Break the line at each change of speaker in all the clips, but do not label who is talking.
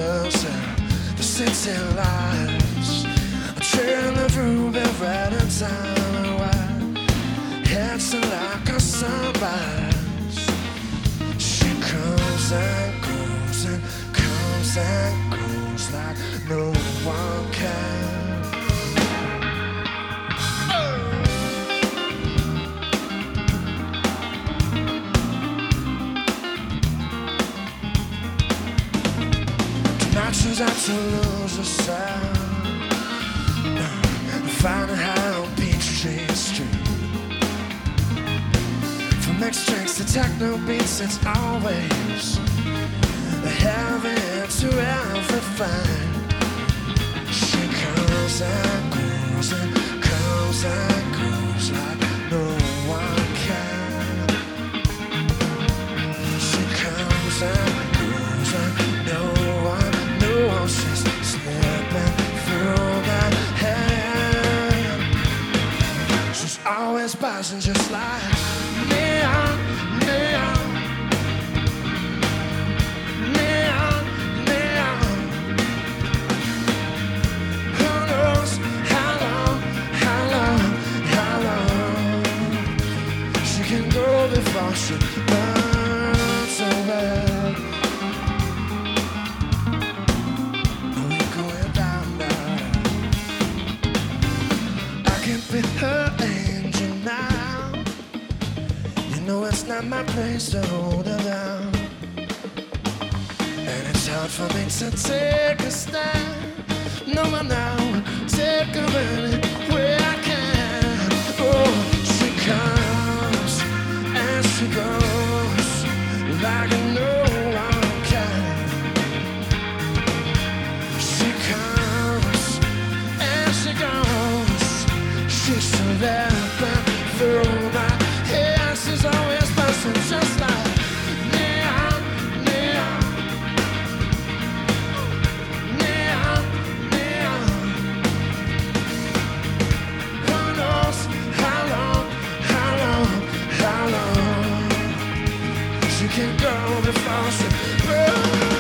losing the city lights. I'm trailing through the red and time wide. It's like a sunrise. She comes and goes and comes and goes like no one can. I choose not to lose the sound. Finding high on Peachtree Street. From mixed drinks to techno beats, it's always heavy to everything. She comes and goes and comes and goes like no one can. She comes and goes and no one. She's slipping through that hand. She's always buzzing just like neon, neon, neon, neon. Who knows how long, how long, how long she can go before she burns away. Be her angel now. You know it's not my place to hold her down, and it's hard for me to take a stand. No, I'm now take her anywhere I can. Oh, she comes and she goes like no one can. She comes and she goes. She's slipping through my hair. She's always buzzing just like neon, neon, neon, neon. Who knows how long, how long, how long she can go before she burns.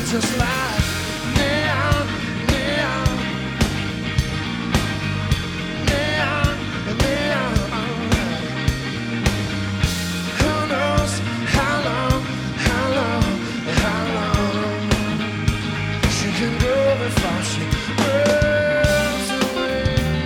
just like neon, neon, neon, neon. Who knows how long, how long, how long she can go before she burns away.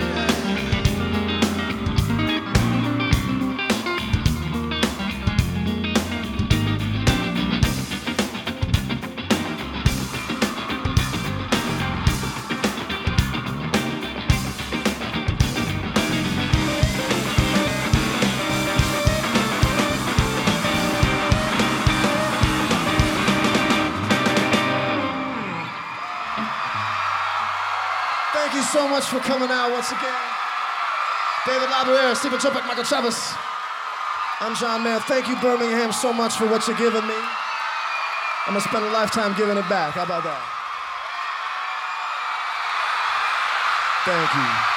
Thank you so much for coming out once again. David LaBarrera, Stephen Chopek, Michael Chavez. I'm John Mayer. Thank you, Birmingham, so much for what you're giving me. I'm gonna spend a lifetime giving it back. How about that? Thank you.